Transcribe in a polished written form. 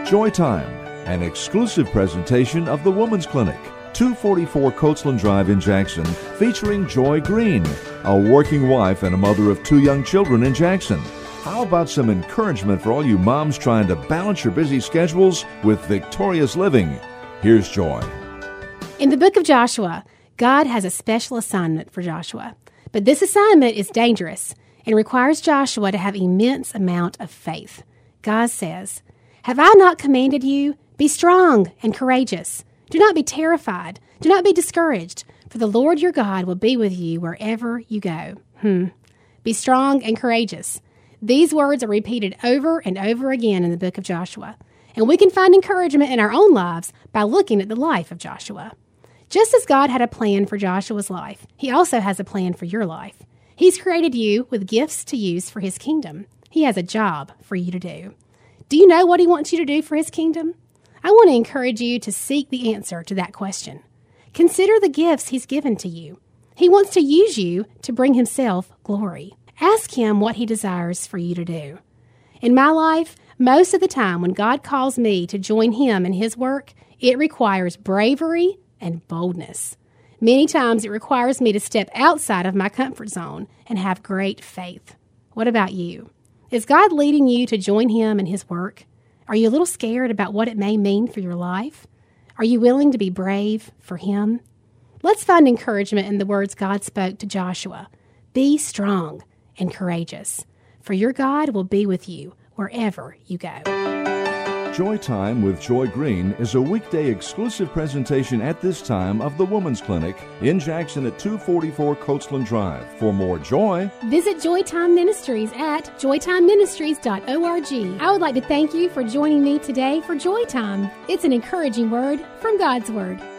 Joy Time, an exclusive presentation of the Women's Clinic, 244 Coachland Drive in Jackson, featuring Joy Green, a working wife and a mother of 2 young children in Jackson. How about some encouragement for all you moms trying to balance your busy schedules with victorious living? Here's Joy. In the book of Joshua, God has a special assignment for Joshua. But this assignment is dangerous and requires Joshua to have immense amount of faith. God says, "Have I not commanded you? Be strong and courageous. Do not be terrified. Do not be discouraged, for the Lord your God will be with you wherever you go." Be strong and courageous. These words are repeated over and over again in the book of Joshua. And we can find encouragement in our own lives by looking at the life of Joshua. Just as God had a plan for Joshua's life, He also has a plan for your life. He's created you with gifts to use for His kingdom. He has a job for you to do. Do you know what He wants you to do for His kingdom? I want to encourage you to seek the answer to that question. Consider the gifts He's given to you. He wants to use you to bring Himself glory. Ask Him what He desires for you to do. In my life, most of the time when God calls me to join Him in His work, it requires bravery and boldness. Many times it requires me to step outside of my comfort zone and have great faith. What about you? Is God leading you to join Him in His work? Are you a little scared about what it may mean for your life? Are you willing to be brave for Him? Let's find encouragement in the words God spoke to Joshua. Be strong and courageous, for your God will be with you wherever you go. Joy Time with Joy Green is a weekday exclusive presentation at this time of the Women's Clinic in Jackson at 244 Coachland Drive. For more joy, visit Joy Time Ministries at joytimeministries.org. I would like to thank you for joining me today for Joy Time. It's an encouraging word from God's Word.